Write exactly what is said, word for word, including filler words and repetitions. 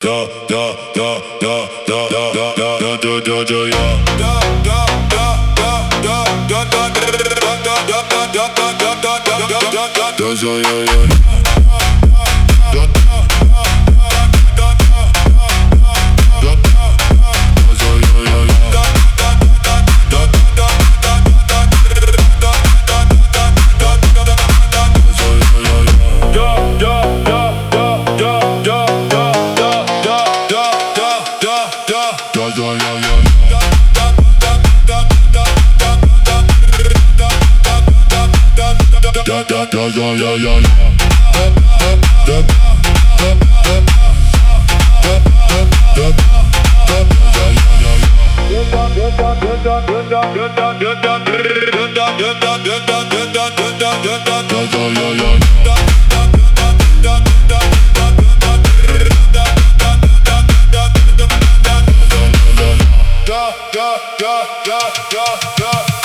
da da da da da da da da da da da da yeah. Da da da da da da da da da da da da da da da da da yeah yeah. Da da da da yeah yeah. Da da da da da da